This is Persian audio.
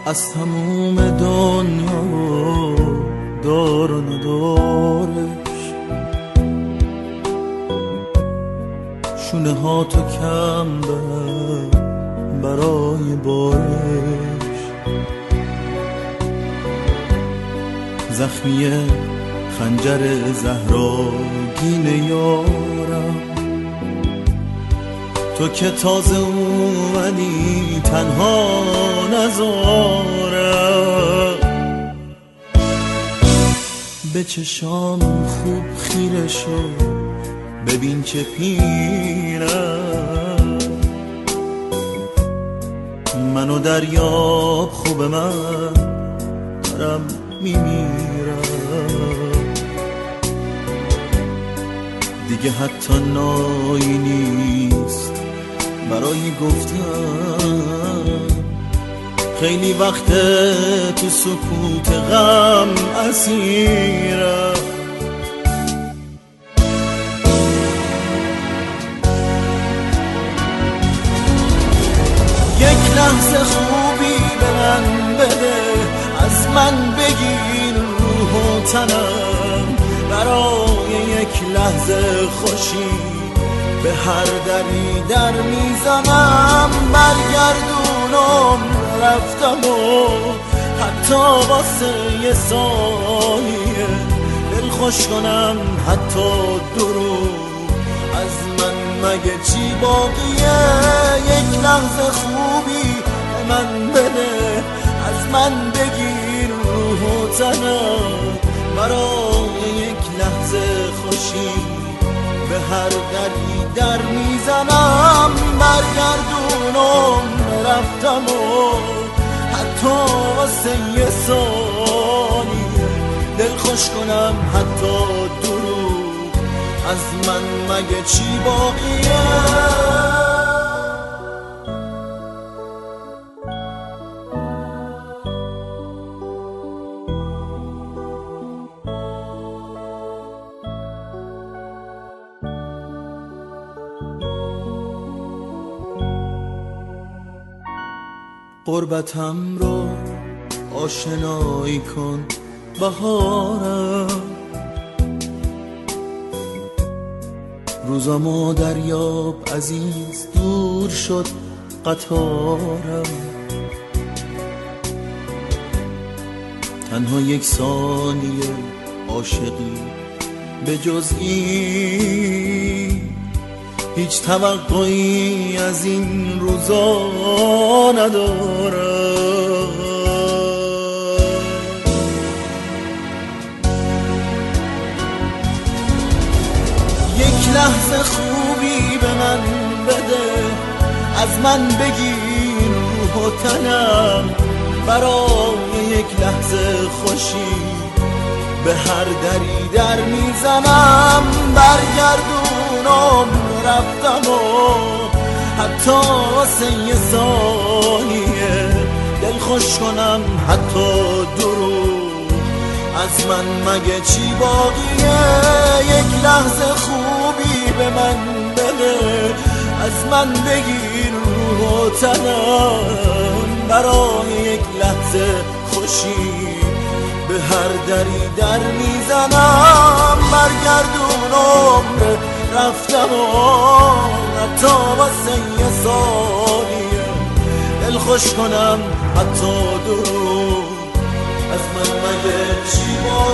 از تموم دنیا دار و ندارش، شونه ها تو کم بر برای بارش، زخمی خنجر زهراگین یارم، تو که تازه اومدی تنها نذارم، به چشام خوب خیره شو ببین چه پیرم، منو دریاب خوب من دارم میمیرم، دیگه حتی نایی نیست برای گفتن، خیلی وقت تو سکوت غم اسیرم، یک لحظه خوبی به من بده، از من بگیر روح و تنم، برای یک لحظه خوشی به هر دری در میزنم، برگردونم رفتم و حتی واسه یه ثانیه دل خوش کنم، حتی دروغ از من مگه چی باقیه، یک لحظه خوبی به من بده، از من بگیر روح و تنم، برای یک لحظه خوشی به هر دری در میزنم، برگردونم رفتم و حتی واسه یه ثانیه دل خوش کنم، حتی دروغ از من مگه چی باقیه. غربتم رو آشنایی کن بهارم، روزامو دریاب عزیز دور شد قطارم، تنها یک ثانیه عاشقی به جز این هیچ توقعی از این روزا ندارم، یک لحظه خوبی به من بده، از من بگیر روح و تنم، برای یک لحظه خوشی به هر دری در میزنم، برگردونم رفتم و حتی واسه یه ثانیه دل خوش کنم، حتی دروغ از من مگه چی باقیه، یک لحظه خوبی به من بده، از من بگیر روح و تنم، برای یک لحظه خوشی به هر دری در میزنم، برگردونم رفتم و حتی واسه یه ثانیه دل خوش کنم، حتی دروغ از من مگه چی باقیه.